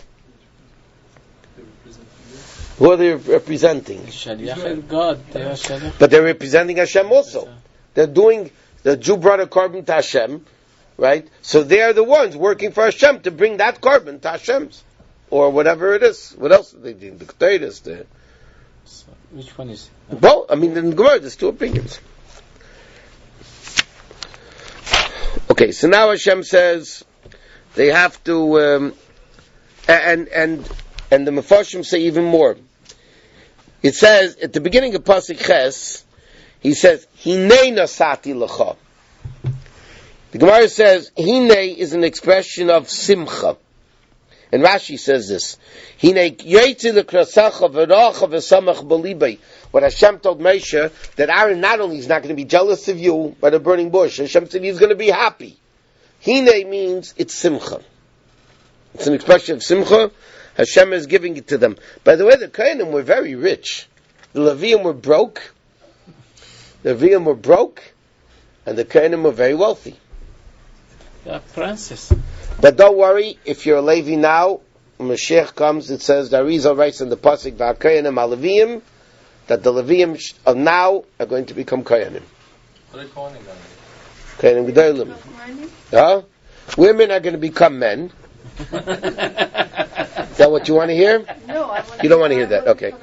Who are they representing? God. They are Shaliach. But they're representing Hashem also. They're doing, the Jew brought a carbon to Hashem, right? So they are the ones working for Hashem to bring that carbon to Hashem's. Or whatever it is. What else are they doing? The Ketaitis, the... So, which one is? Well, I mean, in the Gemara, there's two opinions. Okay, so now Hashem says, they have to, um, and, and, and the Mefarshim say even more. It says, at the beginning of Pasuk Ches, he says, Hinei nasati lecha. The Gemara says, Hinei is an expression of simcha. And Rashi says this, Hinei yoytzi lekrasacha v'racha v'samach b'libay. What Hashem told Moshe, that Aaron not only is not going to be jealous of you by the burning bush, Hashem said he's going to be happy. Hinei means it's simcha. It's an expression of simcha. Hashem is giving it to them. By the way, the Kohanim were very rich. The Levium were broke. The Levium were broke. And the Kohanim were very wealthy. They are princes. But don't worry, if you're a Levi now, when Mashiach comes, it says, the Arizal writes in the Pasuk, V'ha-Kohanim ha-Leviim, that the Levium of now are going to become Kohanim. What are they calling them? Kohanim Gedolim. Huh? Women are going to become men. Is that what you want to hear? No, I want You don't want to hear that, okay.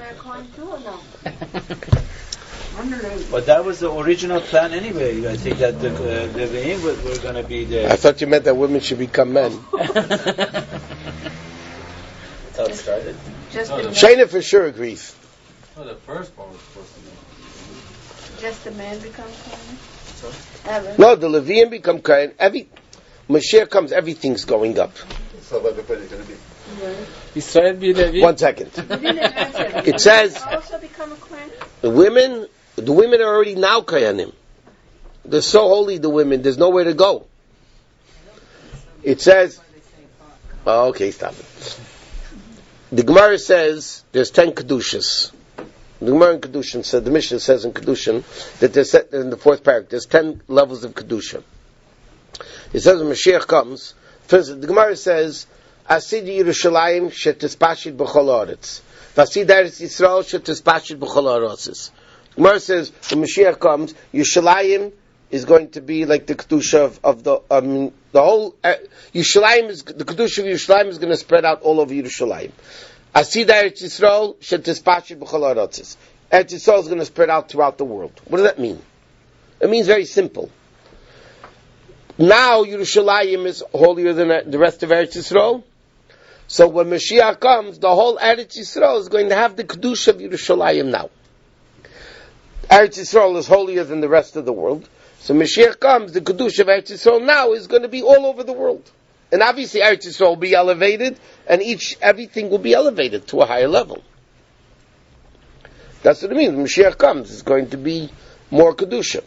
But that was the original plan anyway. I think that the uh, the Leviim were, were going to be the. I thought you meant that women should become men. That's how it started. Just No, the the- man, Shana for sure agrees. No, the first one was supposed to be. just the man becomes Kohen? No, the Levium become Kohen. Every Mashiach comes, everything's going up. So everybody's going to be. Israel be Levi. One second. It says also become a Kohen? the women, the women are already now Kohanim. They're so holy, the women. There's nowhere to go. It says. Oh, okay, stop it. The Gemara says there's ten kedushas. The Gemara in Kedushin said, the Mishnah says in Kedushin that there's set in the fourth paragraph. There's ten levels of kedusha. It says when Mashiach comes, first the Gemara says, "Asid Yerushalayim shetispashit b'chol haaretz, v'asid Eretz Yisrael shetispashit b'chol haaretzes." The Gemara says when Mashiach comes, Yerushalayim is going to be like the kedusha of, of the um, the whole uh, Yerushalayim is the kedusha of Yerushalayim is going to spread out all over Yerushalayim. Asid Eretz Yisrael shetispashit b'chol haaretzes. Eretz Yisrael is going to spread out throughout the world. What does that mean? It means very simple. Now Yerushalayim is holier than the rest of Eretz Yisrael. So when Mashiach comes, the whole Eretz Yisrael is going to have the Kedusha of Yerushalayim now. Eretz Yisrael is holier than the rest of the world. So Mashiach comes, the Kedusha of Eretz Yisrael now is going to be all over the world. And obviously Eretz Yisrael will be elevated, and each, everything will be elevated to a higher level. That's what it means. When Mashiach comes, it's going to be more Kedusha.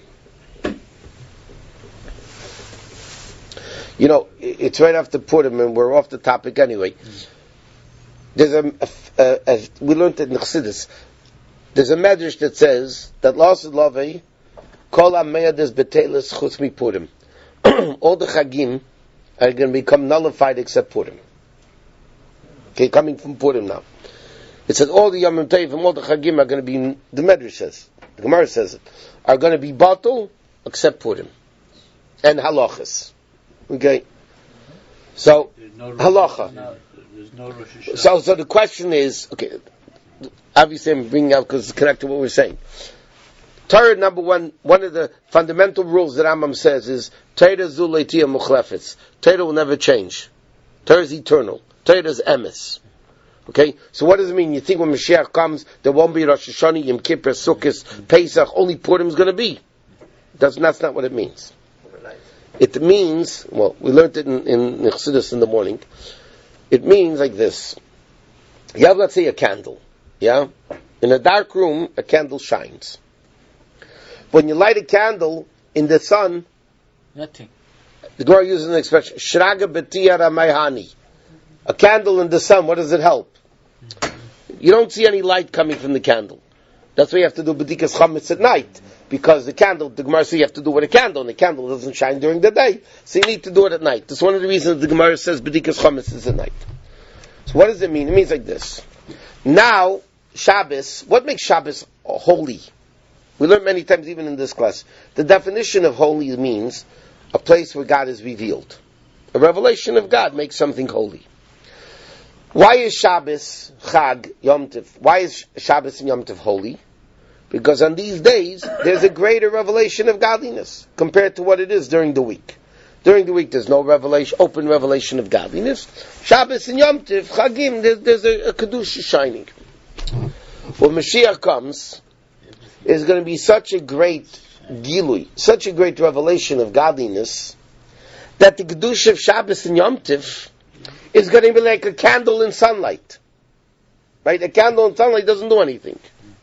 You know, it's right after Purim, and we're off the topic anyway. There's a, a, a, a we learned it in Chassidus. There's a medrash that says that Lasid Lavei Kol HaMeyades Betelis Chutz Mi Purim. All the Chagim are going to become nullified except Purim. Okay, coming from Purim now. It says all the Yom Tov from all the Chagim are going to be, the medrash says, the Gemara says it, are going to be batal except Purim and halachas. Okay, so no halacha. No, there's no Rosh Hashanah. So, so the question is, okay, obviously I'm bringing out because it's connected to what we're saying. Torah number one, one of the fundamental rules that Rambam says is Torah zu leitia muchlefetz. Torah will never change. Torah is eternal. Torah is emes. Okay, so what does it mean? You think when Mashiach comes, there won't be Rosh Hashanah, Yom Kippur, Sukkot, Pesach, only Purim is going to be? That's, that's not what it means. It means, well, we learned it in, in Chassidus in the morning. It means like this. You have, let's say, a candle. Yeah? In a dark room, a candle shines. When you light a candle in the sun, Nothing. the Gemara uses an expression, Shraga betiyar mayhani. A candle in the sun, what does it help? You don't see any light coming from the candle. That's why you have to do bedikas chametz at night. Because the candle, the Gemara says you have to do with a candle, and the candle doesn't shine during the day. So you need to do it at night. That's one of the reasons the Gemara says bedikas chametz is at night. So what does it mean? It means like this. Now, Shabbos, what makes Shabbos holy? We learned many times even in this class. The definition of holy means a place where God is revealed. A revelation of God makes something holy. Why is Shabbos, Chag, Yom Tov, why is Shabbos and Yom Tov holy? Because on these days, there's a greater revelation of godliness compared to what it is during the week. During the week, there's no revelation, open revelation of godliness. Shabbos and Yom Tov, Chagim, there's, there's a, a Kedusha shining. When Mashiach comes, there's going to be such a great Gilui, such a great revelation of godliness, that the Kedusha of Shabbos and Yom Tov is going to be like a candle in sunlight. Right? A candle in sunlight doesn't do anything.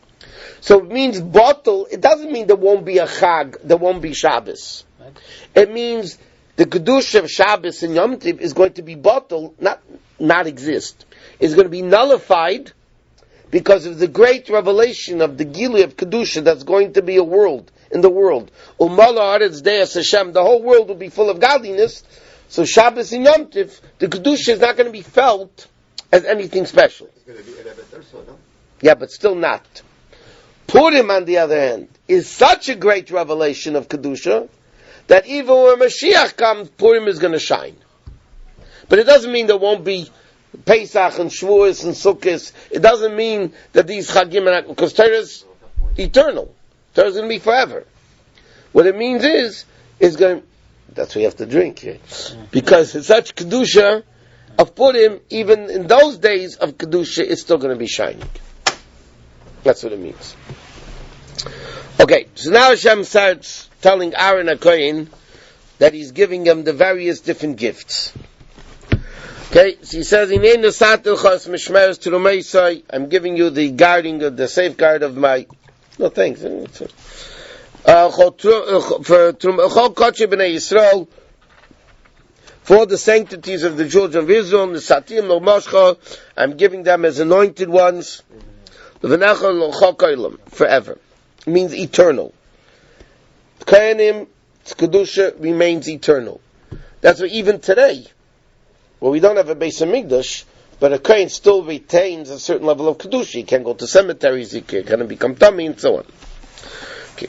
So it means bottle, it doesn't mean there won't be a Chag, there won't be Shabbos. It means the Kedusha of Shabbos and Yom Tov is going to be bottle, not, not exist. It's going to be nullified because of the great revelation of the Gili of Kedusha that's going to be a world, in the world. Umala Haaretz Deis Hashem, the whole world will be full of godliness. So Shabbos and Yom Tov, the Kedusha is not going to be felt as anything special. It's going to be Elebet also, no? Yeah, but still not. Purim, on the other hand, is such a great revelation of Kedusha that even when Mashiach comes, Purim is going to shine. But it doesn't mean there won't be Pesach and Shavuos and Sukkot. It doesn't mean that these Chagim are not, because Torah is eternal. Torah is going to be forever. What it means is, is going to, that's what you have to drink here. Because it's such Kedusha of Purim, even in those days of Kedusha, it's still going to be shining. That's what it means. Okay, so now Hashem starts telling Aaron HaKohen that he's giving him the various different gifts. Okay, so he says, I'm giving you the guarding of the safeguard of my, no thanks, uh, for the sanctities of the children of Israel, I'm giving them as anointed ones, forever. It means eternal. Kohanim, Kedusha remains eternal. That's why even today, well, we don't have a Beis Hamikdash, but a Kohen still retains a certain level of Kedusha. He can go to cemeteries, he can, can become tummy, and so on. Okay.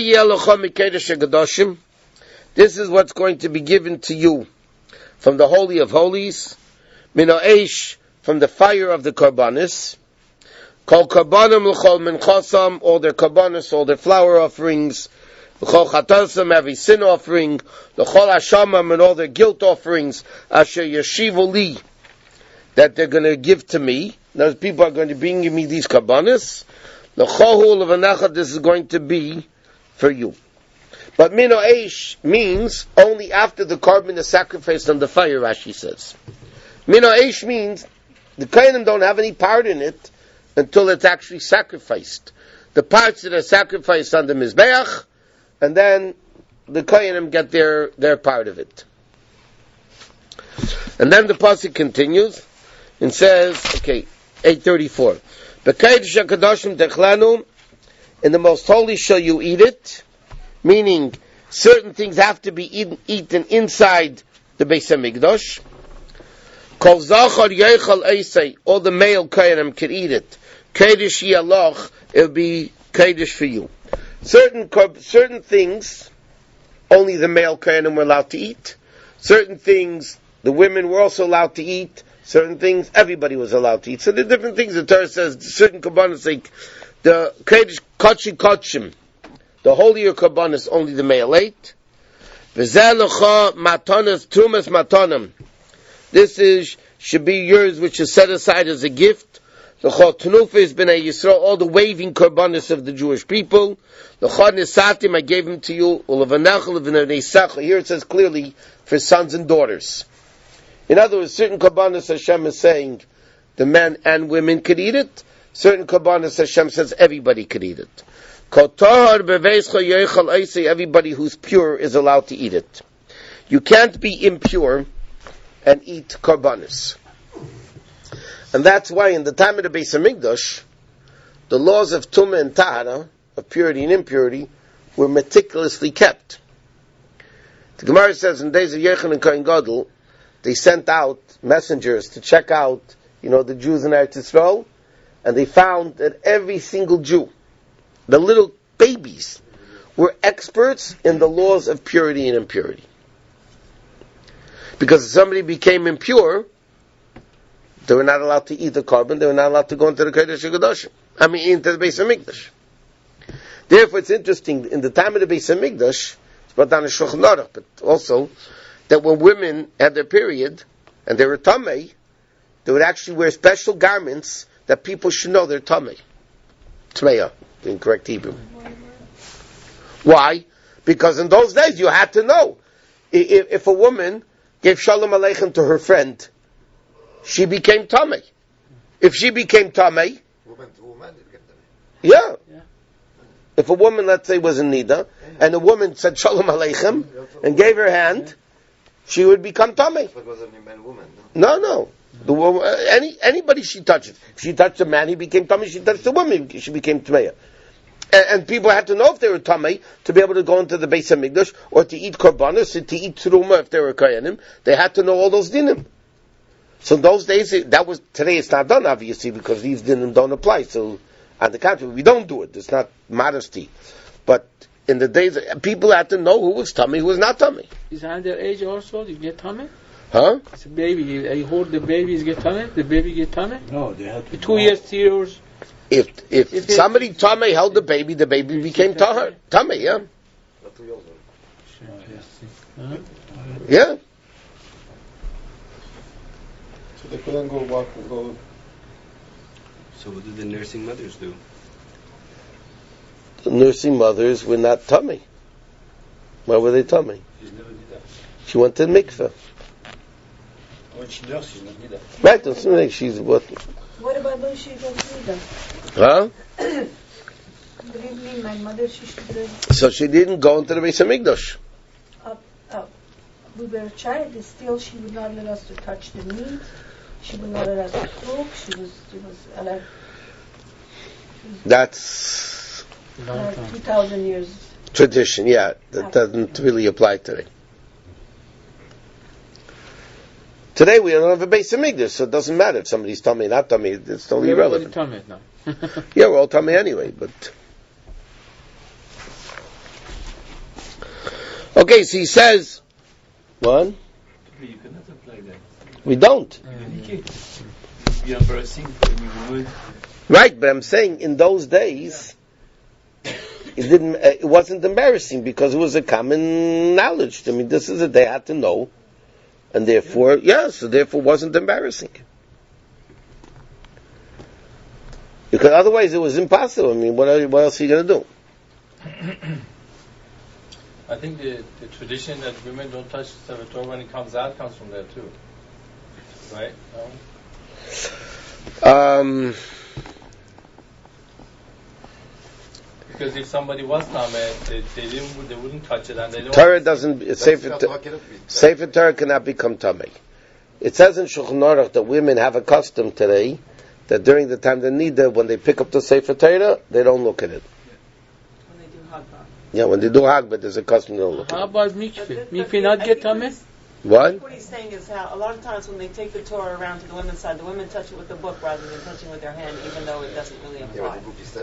This is what's going to be given to you from the Holy of Holies, Min Ha'esh, from the fire of the Korbanis, Kol karbanim l'chol minchasam, all their karbanis, all their flower offerings, l'chol chatasam, every sin offering, l'chol hashamam, and all their guilt offerings, asher yeshivu li, that they're going to give to me. Those people are going to bring me these karbanis. L'chol levanecha, this is going to be for you. But mino eish means only after the carbon is sacrificed on the fire, Rashi says. Mino eish means the kohanim don't have any part in it until it's actually sacrificed. The parts that are sacrificed on the Mizbeach, and then the Kohanim get their, their part of it. And then the pasuk continues and says, okay, eight thirty-four. B'keidish HaKadoshim techlanu, in the most holy shall you eat it, meaning certain things have to be eaten, eaten inside the Beis HaMikdash. Kol zachar yeichal eisei, all the male Kohanim can eat it. Kedish yaloch, it'll be Kedish for you. Certain certain things, only the male Kohanim were allowed to eat. Certain things, the women were also allowed to eat. Certain things, everybody was allowed to eat. So there are different things. The Torah says, certain Kabbanis, like the Kedish Kochi Kochim, the holier Kabbanis, only the male ate. V'zeh matanas tumas matanam. This is, should be yours, which is set aside as a gift. The Chol Tenufis b'nei Yisrael, all the waving korbanos of the Jewish people. The Chol Nisatim, I gave him to you. Ulevanachal v'nei Sachar. Here it says clearly for sons and daughters. In other words, certain korbanos Hashem is saying the men and women could eat it. Certain korbanos Hashem says everybody could eat it. Kol tahar beveischa yeichal eisei, everybody who's pure is allowed to eat it. You can't be impure and eat korbanos. And that's why in the time of the Beis HaMikdash, the laws of Tumah and Tahara, of purity and impurity, were meticulously kept. The Gemara says in the days of Yechon and Kohen Gadol, they sent out messengers to check out, you know, the Jews in Eretz Yisrael, and they found that every single Jew, the little babies, were experts in the laws of purity and impurity. Because if somebody became impure, they were not allowed to eat the carbon. They were not allowed to go into the Kodesh HaKadoshim. I mean, into the Beis HaMikdash. Therefore, it's interesting, in the time of the Beis HaMikdash, it's brought down in Shulchan Aruch, but also, that when women had their period, and they were tamei, they would actually wear special garments that people should know they're tamei. Tmeya, in correct Hebrew. Why? Because in those days, you had to know. If, if a woman gave Shalom Aleichem to her friend, she became tamei. If she became tamei, yeah. yeah. If a woman, let's say, was in Nida, and a woman said Shalom Aleichem, and gave her hand, she would become tamei. But was it a man, woman? No, no. The woman, any anybody she touches. If she touched a man, he became tamei. She touched a woman, she became tamei. And, and people had to know if they were tamei to be able to go into the Beis HaMikdash, or to eat korbanos, or to eat truma if they were kohanim. They had to know all those dinim. So in those days, that was, today it's not done, obviously, because these dinim don't apply. So, on the contrary, we don't do it. It's not modesty. But in the days, people had to know who was tummy, who was not tummy. Is under age also, you get tummy? Huh? It's a baby. I hold the babies get tummy? The baby get tummy? No, they had to. Two years, three years. If, if, if somebody tummy held the baby, the baby became tahar. Tummy, yeah. Huh? Yeah. So they couldn't go walk and go. So what did the nursing mothers do? The nursing mothers were not tummy. Why were they tummy? She's never did that. She went to the mikveh. When she does, she's not did that. Right, don't think she's what? What about when she goes Nida? Huh? Believe me, my mother, she should have. So she didn't go into the Beis HaMikdash. Up, up. We were a child, and still she would not let us to touch the meat. She would not let us to cook. She was, she was like, That's like two thousand years. tradition, yeah. That doesn't really apply today. Today we don't have a Beis HaMikdash, so it doesn't matter if somebody's tummy or not tummy. It's totally irrelevant. Tummy now. Yeah, we're all tummy anyway, but... Okay, so he says... What? You cannot apply that. We don't. You are embarrassing when you would Right, but I'm saying in those days, it didn't. Uh, it wasn't embarrassing because it was a common knowledge. I mean, this is a they had to know, and therefore, yeah, so therefore, it wasn't embarrassing. Because otherwise, it was impossible. I mean, what, are, what else are you going to do? I think the, the tradition that women don't touch the Sefer Torah when it comes out comes from there too, right? No? Um. Because if somebody was Tameh, they, they didn't, they wouldn't touch it, and they don't. Torah doesn't. Sefer, Sefer Torah cannot become tamei. It says in Shulchan Aruch that women have a custom today that during the time they need it, when they pick up the Sefer Torah, they don't look at it. When they do Hagbah. Yeah, when they do Hagbah, there's a custom they don't look at it. How about mikveh? Mikveh not get tameh? What? What he's saying is how a lot of times when they take the Torah around to the women's side, the women touch it with the book rather than touching with their hand, even though it doesn't really apply.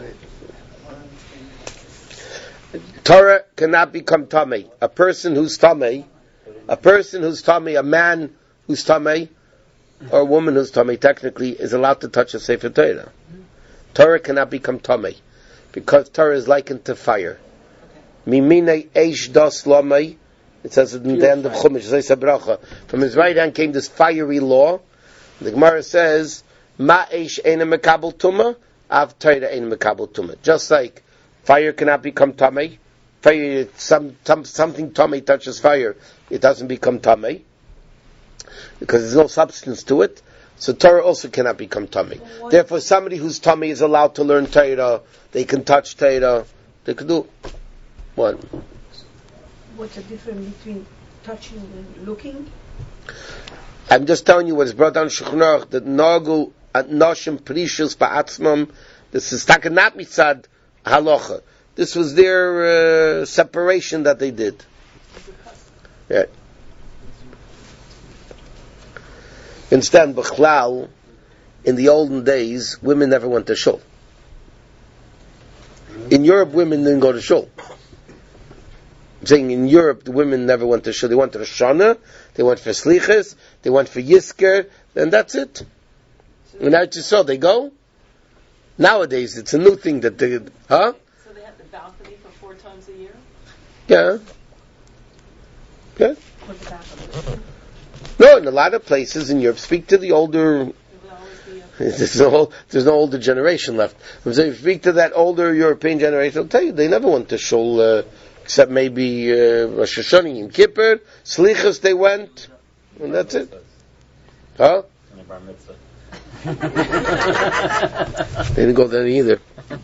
Torah cannot become tamei. A person who's tamei, a person who's tamei, a man who's tamei, or a woman who's tamei, technically is allowed to touch a Sefer Torah. Torah cannot become tamei because Torah is likened to fire. Mimine eish das lamei. It says it in the end of Chumash. From his right hand came this fiery law. The Gemara says, "Ma eish eina mekabel tuma, av Torah eina mekabel tuma." Just like fire cannot become tamei. Fire, some, some, something tamei touches fire, it doesn't become tamei because there's no substance to it. So Torah also cannot become tamei. Therefore, somebody who's tamei is allowed to learn Torah. They can touch Torah. They can do what? What's the difference between touching and looking? I'm just telling you what is brought down in Shulchan Aruch that nagu at noshim prishus ba'atzmam. This is takanat mitzad halacha. This was their uh, separation that they did. Yeah. Instead, b'chlal, in the olden days, women never went to shul. In Europe, women didn't go to shul. I'm saying in Europe, the women never went to shul. They went to the Shana, they went for Slichas, they went for Yisker, and that's it. And now you saw they go. Nowadays, it's a new thing that they, huh? So they have the balcony for four times a year? Yeah. Yeah. No, in a lot of places in Europe, speak to the older. There's no, there's no older generation left. So if you speak to that older European generation, they'll tell you they never went to shul, uh, except maybe uh, Rosh Hashanah and Kippur, Slichas they went, and that's it. Huh? They didn't go there either.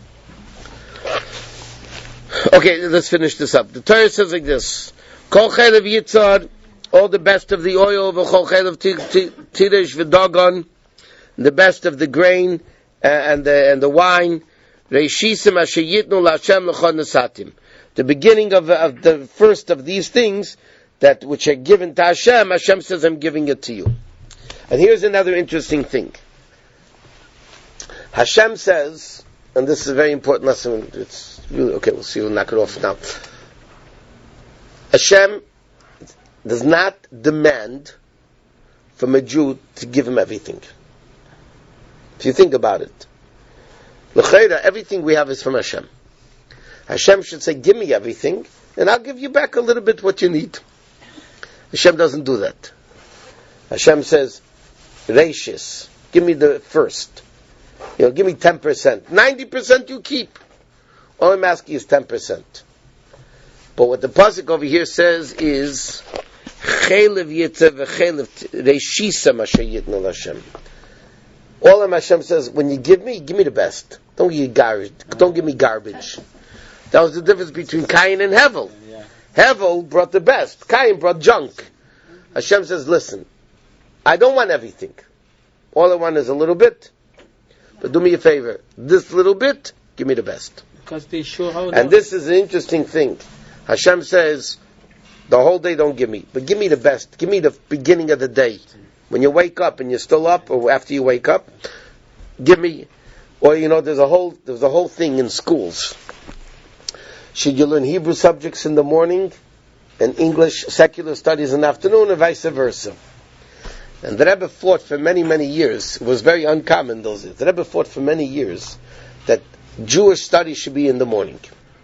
Okay, let's finish this up. The Torah says like this: Kol chaylev yitzad, all the best of the oil, v'chol chaylev tiresh v'dagon, the best of the grain uh, and the and the wine. Reishisim asher yitnu la'Hashem l'chon nesatim. The beginning of, of the first of these things that which are given to Hashem, Hashem says, "I'm giving it to you." And here's another interesting thing. Hashem says, and this is a very important lesson. It's really okay. We'll see. We'll knock it off now. Hashem does not demand from a Jew to give him everything. If you think about it, l'chayra, everything we have is from Hashem. Hashem should say, "Give me everything, and I'll give you back a little bit what you need." Hashem doesn't do that. Hashem says, "Reishis, give me the first. You know, give me ten percent. Ninety percent you keep. All I'm asking is ten percent." But what the pasuk over here says is, "Chaylev yitzev v'chaylev reishisa masher yitnu l'Hashem." All of Hashem says, when you give me, give me the best. Don't give me garbage. Don't give me garbage. That was the difference between Cain and Hevel. Yeah. Hevel brought the best. Cain brought junk. Hashem says, listen, I don't want everything. All I want is a little bit. But do me a favor. This little bit, give me the best. Because they show how. And this is an interesting thing. Hashem says, the whole day don't give me, but give me the best. Give me the beginning of the day. When you wake up and you're still up, or after you wake up, give me, or you know, there's a whole, there's a whole thing in schools. Should you learn Hebrew subjects in the morning and English secular studies in the afternoon, or vice versa? And the Rebbe fought for many, many years. It was very uncommon those days. The Rebbe fought for many years that Jewish studies should be in the morning.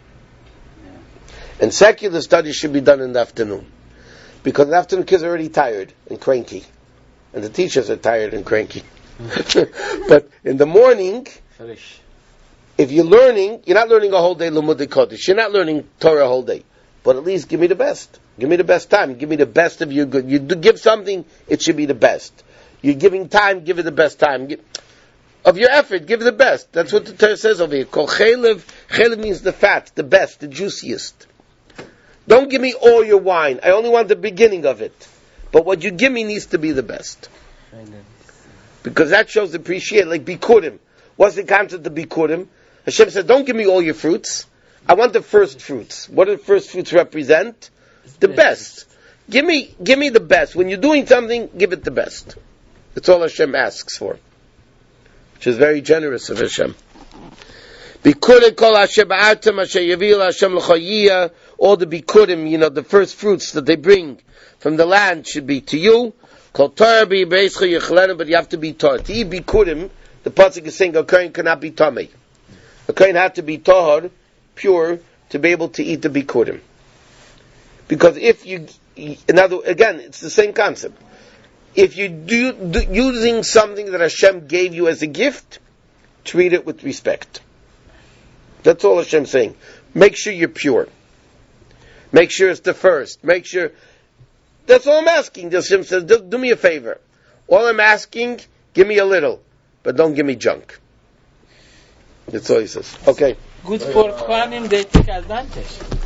And secular studies should be done in the afternoon. Because in the afternoon kids are already tired and cranky. And the teachers are tired and cranky. But in the morning, Fresh. if you're learning, you're not learning a whole day Limudei Kodesh. You're not learning Torah a whole day. But at least give me the best. Give me the best time. Give me the best of your good. You do give something, it should be the best. You're giving time, give it the best time. Give, of your effort, give it the best. That's what the Torah says over here. Kol chelev, chelev means the fat, the best, the juiciest. Don't give me all your wine. I only want the beginning of it. But what you give me needs to be the best. Because that shows appreciation. Like Bikurim. What's the concept of Bikurim? Hashem said, don't give me all your fruits. I want the first fruits. What do the first fruits represent? The best. Give me, give me the best. When you're doing something, give it the best. That's all Hashem asks for. Which is very generous of Hashem. Bikurim kol Hashem ba'atem asher yavil Hashem l'chayiyah. All the bikurim, you know, the first fruits that they bring from the land should be to you. Kol Torah bi beischa yechlenu, but you have to be taught. To eat bikurim, the pasuk is saying a kohen cannot be tamei. A kohen had to be tahor, pure, to be able to eat the bikurim. Because if you, in other, again, it's the same concept. If you do, do using something that Hashem gave you as a gift, treat it with respect. That's all Hashem's saying. Make sure you're pure. Make sure it's the first. Make sure. That's all I'm asking. Hashem says, do, do me a favor. All I'm asking, give me a little, but don't give me junk. That's all he says. Okay. Good for Kohanim, they take advantage.